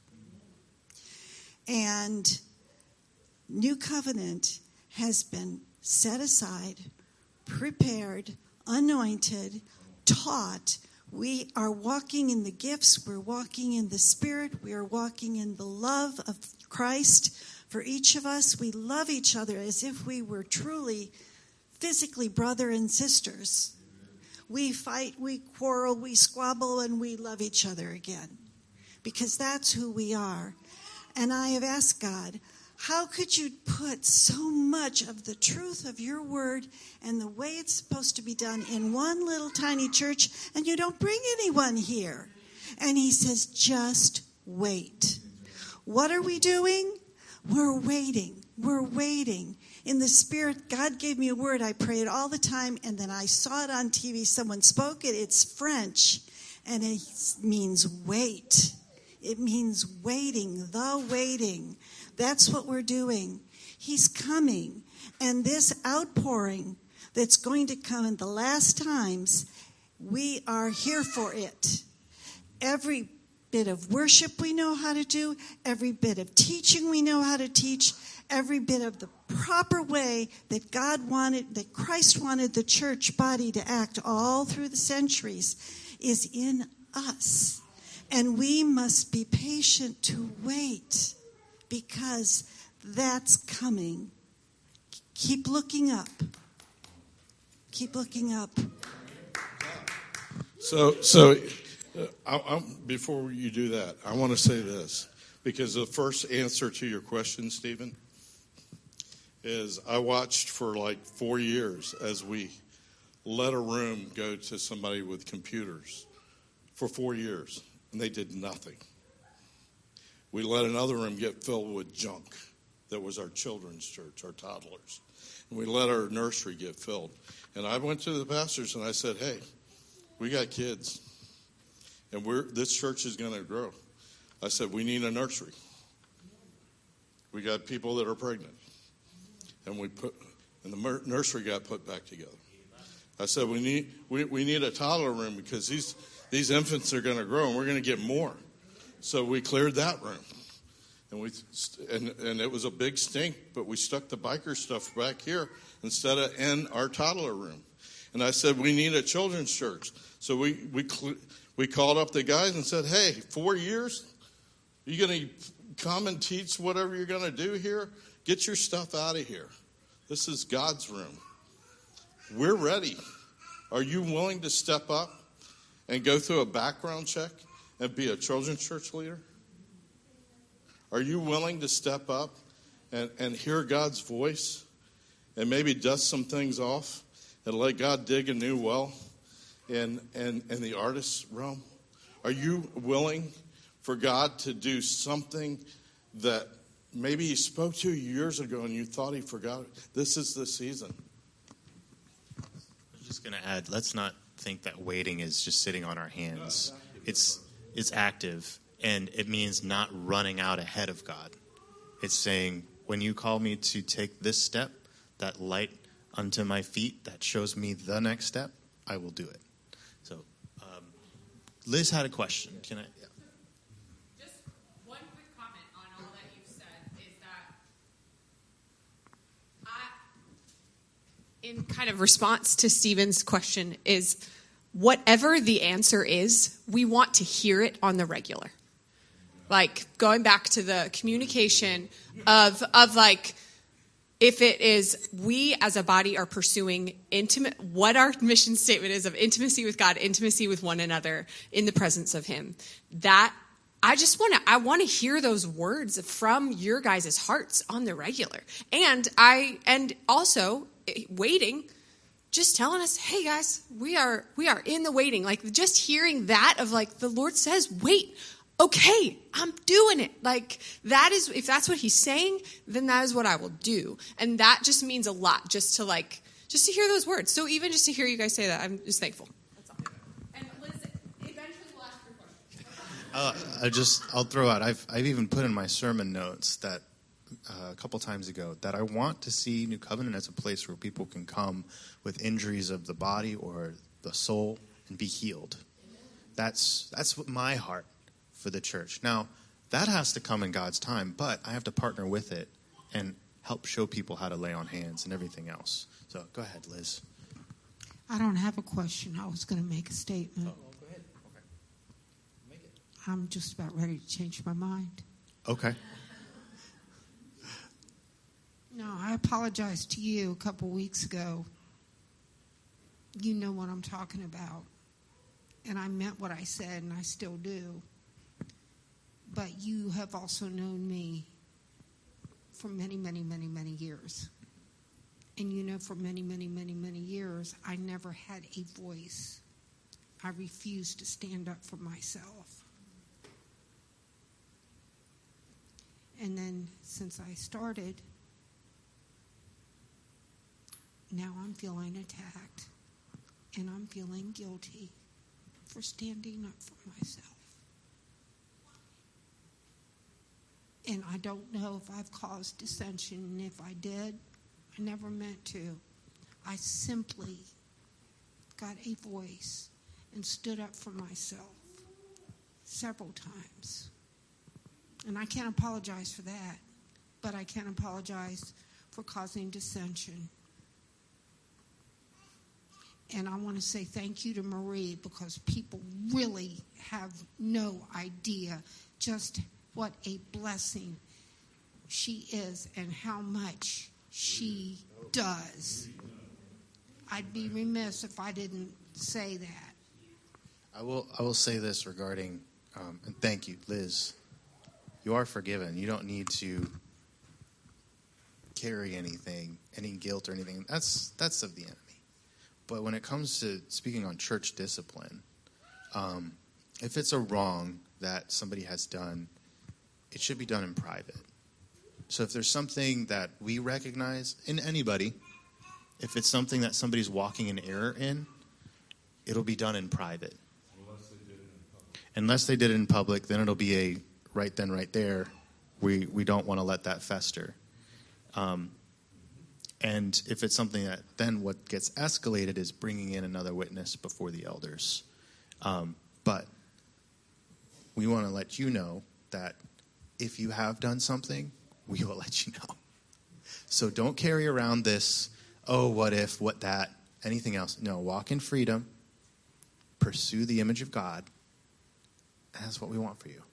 And New Covenant has been set aside, prepared, anointed, taught. We are walking in the gifts. We're walking in the Spirit. We are walking in the love of Christ. For each of us, we love each other as if we were truly physically brother and sisters. We fight, we quarrel, we squabble, and we love each other again. Because that's who we are. And I have asked God, how could you put so much of the truth of your word and the way it's supposed to be done in one little tiny church, and you don't bring anyone here? And he says, just wait. What are we doing? We're waiting. We're waiting. In the Spirit, God gave me a word. I pray it all the time, and then I saw it on TV. Someone spoke it. It's French, and it means wait. It means waiting, the waiting. That's what we're doing. He's coming. And this outpouring that's going to come in the last times, we are here for it. Every bit of worship we know how to do, every bit of teaching we know how to teach, every bit of the proper way that God wanted, that Christ wanted the church body to act all through the centuries is in us. And we must be patient to wait because that's coming. Keep looking up. Keep looking up. So before you do that, I want to say this, because the first answer to your question, Stephen, is I watched for like 4 years as we let a room go to somebody with computers for 4 years, and they did nothing. We let another room get filled with junk that was our children's church, our toddlers. And we let our nursery get filled. And I went to the pastors and I said, hey, we got kids, and this church is going to grow. I said, we need a nursery. We got people that are pregnant. And the nursery got put back together. I said, we need a toddler room because these infants are going to grow and we're going to get more. So we cleared that room. And it was a big stink, but we stuck the biker stuff back here instead of in our toddler room. And I said, we need a children's church. So we called up the guys and said, hey, 4 years? Are you going to come and teach whatever you're going to do here? Get your stuff out of here. This is God's room. We're ready. Are you willing to step up and go through a background check and be a children's church leader? Are you willing to step up and hear God's voice and maybe dust some things off and let God dig a new well in the artist's realm? Are you willing for God to do something that maybe he spoke to you years ago and you thought he forgot it? This is the season. I'm just going to add, let's not think that waiting is just sitting on our hands. It's active, and it means not running out ahead of God. It's saying, when you call me to take this step, that light unto my feet that shows me the next step, I will do it. So, Liz had a question. Can I? Yeah. Just one quick comment on all that you've said is that in kind of response to Stephen's question is, whatever the answer is, we want to hear it on the regular. Like, going back to the communication of like, if it is we as a body are pursuing what our mission statement is of intimacy with God, intimacy with one another in the presence of him, that I want to hear those words from your guys' hearts on the regular. And also waiting, just telling us, hey guys, we are in the waiting. Like just hearing that of like the Lord says, wait, okay, I'm doing it. Like that is, if that's what he's saying, then that is what I will do. And that just means a lot just to hear those words. So even just to hear you guys say that, I'm just thankful. That's all. And Liz, eventually we'll ask your question. I'll throw out, I've even put in my sermon notes that a couple times ago that I want to see New Covenant as a place where people can come with injuries of the body or the soul and be healed. That's what my heart for the church. Now, that has to come in God's time, but I have to partner with it and help show people how to lay on hands and everything else. So go ahead, Liz. I don't have a question. I was going to make a statement. Oh, go ahead. Okay. Make it. I'm just about ready to change my mind. Okay. No, I apologized to you a couple weeks ago. You know what I'm talking about. And I meant what I said, and I still do. But you have also known me for many, many, many, many years. And you know for many, many, many, many years, I never had a voice. I refused to stand up for myself. And then since I started, now I'm feeling attacked. And I'm feeling guilty for standing up for myself. And I don't know if I've caused dissension, and if I did, I never meant to. I simply got a voice and stood up for myself several times. And I can't apologize for that, but I can apologize for causing dissension. And I want to say thank you to Marie, because people really have no idea just what a blessing she is and how much she does. I'd be remiss if I didn't say that. I will say this regarding, and thank you, Liz. You are forgiven. You don't need to carry anything, any guilt or anything. That's of the enemy. But when it comes to speaking on church discipline, if it's a wrong that somebody has done, it should be done in private. So if there's something that we recognize in anybody, if it's something that somebody's walking in error in, it'll be done in private. Unless they did it in public, then it'll be a right then, right there. We don't want to let that fester. And if it's something that then what gets escalated is bringing in another witness before the elders. But we want to let you know that if you have done something, we will let you know. So don't carry around this, oh, what if, what that, anything else. No, walk in freedom, pursue the image of God, and that's what we want for you.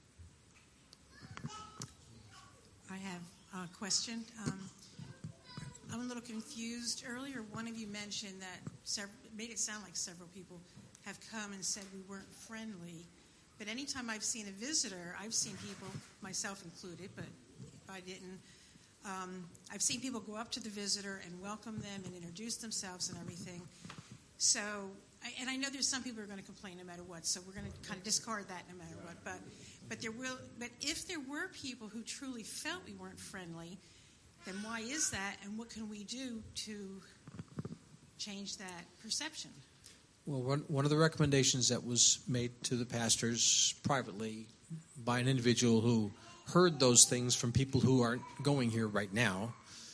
I have a question. I'm a little confused. Earlier, one of you mentioned that made it sound like several people have come and said we weren't friendly. But anytime I've seen a visitor, I've seen people, myself included, but if I didn't, I've seen people go up to the visitor and welcome them and introduce themselves and everything. So, and I know there's some people who are going to complain no matter what, so we're going to kind of discard that no matter what. But if there were people who truly felt we weren't friendly, then why is that, and what can we do to change that perception? Well, one of the recommendations that was made to the pastors privately by an individual who heard those things from people who aren't going here right now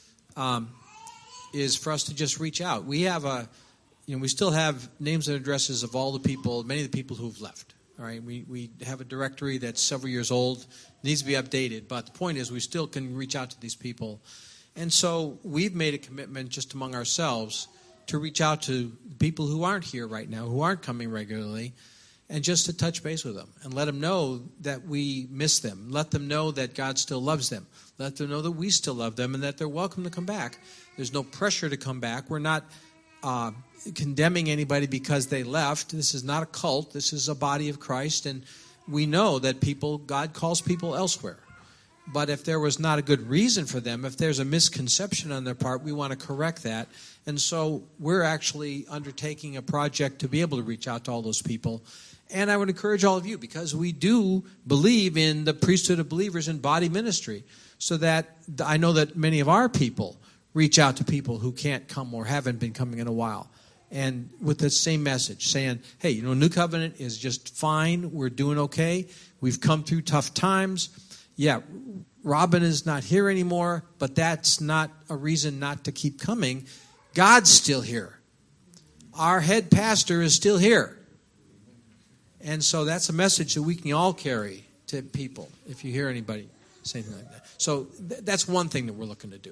is for us to just reach out. We have we still have names and addresses of all the people, many of the people who've left. All right, we have a directory that's several years old, needs to be updated. But the point is, we still can reach out to these people, and so we've made a commitment just among ourselves to reach out to people who aren't here right now, who aren't coming regularly, and just to touch base with them and let them know that we miss them. Let them know that God still loves them. Let them know that we still love them and that they're welcome to come back. There's no pressure to come back. We're not condemning anybody because they left. This is not a cult. This is a body of Christ, and we know that God calls people elsewhere. But if there was not a good reason for them, if there's a misconception on their part, we want to correct that. And so we're actually undertaking a project to be able to reach out to all those people. And I would encourage all of you, because we do believe in the priesthood of believers in body ministry, so that I know that many of our people reach out to people who can't come or haven't been coming in a while. And with the same message, saying, hey, New Covenant is just fine. We're doing okay. We've come through tough times. Yeah, Robin is not here anymore, but that's not a reason not to keep coming. God's still here. Our head pastor is still here. And so that's a message that we can all carry to people if you hear anybody say anything like that. So that's one thing that we're looking to do.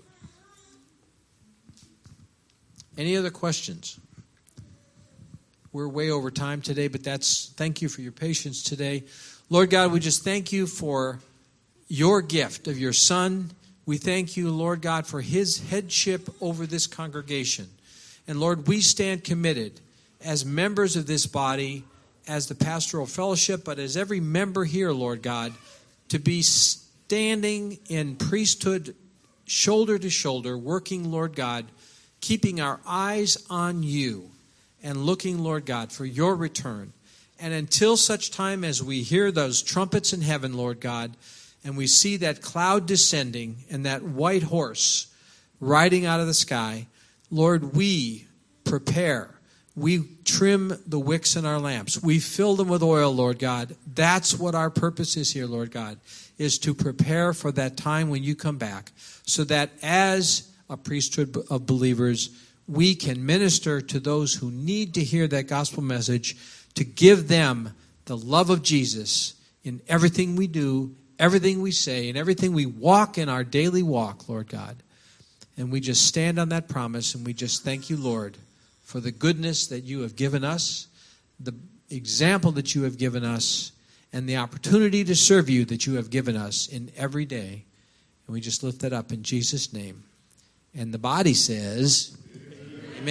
Any other questions? We're way over time today, but thank you for your patience today. Lord God, we just thank you for your gift of your Son. We thank you, Lord God, for his headship over this congregation. And Lord, we stand committed as members of this body, as the pastoral fellowship, but as every member here, Lord God, to be standing in priesthood shoulder to shoulder, working, Lord God, keeping our eyes on you and looking, Lord God, for your return. And until such time as we hear those trumpets in heaven, Lord God, and we see that cloud descending and that white horse riding out of the sky, Lord, we prepare. We trim the wicks in our lamps. We fill them with oil, Lord God. That's what our purpose is here, Lord God, is to prepare for that time when you come back, so that as a priesthood of believers, we can minister to those who need to hear that gospel message, to give them the love of Jesus in everything we do, everything we say, and everything we walk in our daily walk, Lord God. And we just stand on that promise, and we just thank you, Lord, for the goodness that you have given us, the example that you have given us, and the opportunity to serve you that you have given us in every day. And we just lift that up in Jesus' name. And the body says...